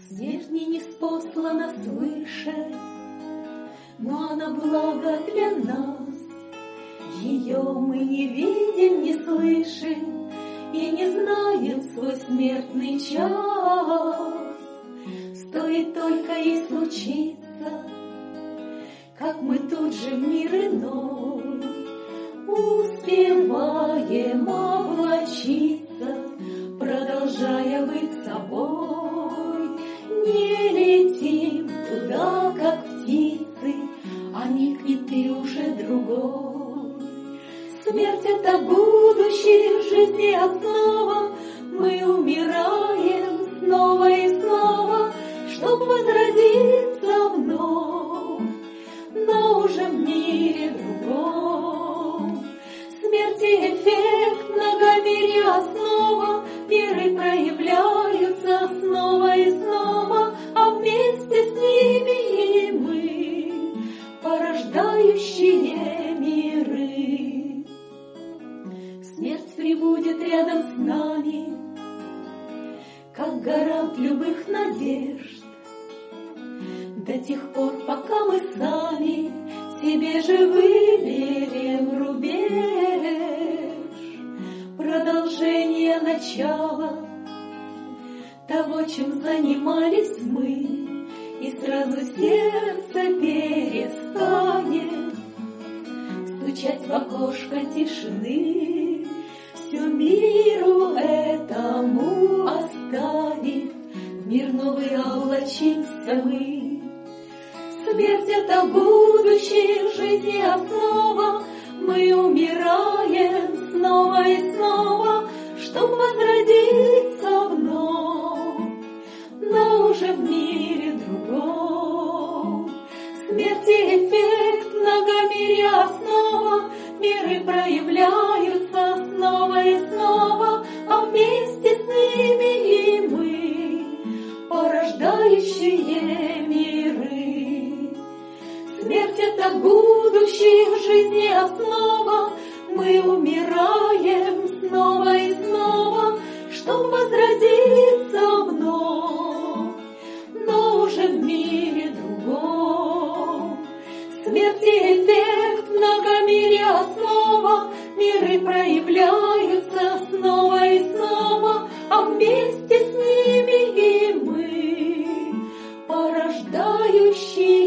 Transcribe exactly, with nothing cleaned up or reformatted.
Смерть не ниспослана свыше, но она благо для нас. Ее мы не видим, не слышим и не знаем свой смертный час. Стоит только ей случиться, как мы тут же в мир иной успеваем облачиться, продолжая быть собой. Не летим туда, как птицы, а никнет ты уже другой. Смерть — это будущее, в жизни основа. Мы умираем снова и снова, чтоб возродиться вновь, но уже в мире другом. Смерть и эффект, многомирья основа. Миры проявляются снова и снова, а вместе с ними и мы, порождающие миры. Смерть прибудет рядом с нами, как гарант любых надежд, до тех пор, пока мы сами себе же выберем рубеж. Продолжение начала того, чем занимались мы, и сразу сердце перестанет стучать в окошко тишины. Всю миру этому оставив, в мир новый облачимся мы. Смерть — это будущее, в жизни основа. Мы умираем снова и снова, чтоб возродиться вновь, но уже в мире другом. Смерть и эффект, многомирья основа. Миры проявляются снова и снова, а вместе с ними и мы, порождающие миры. Смерть — это будущее, в жизни основа. Мы умираем снова и снова, чтоб возродиться вновь, но уже в мире другом. Смерть и эффект, многомирья основа. Миры проявляются снова и снова, а вместе с ними и мы, порождающие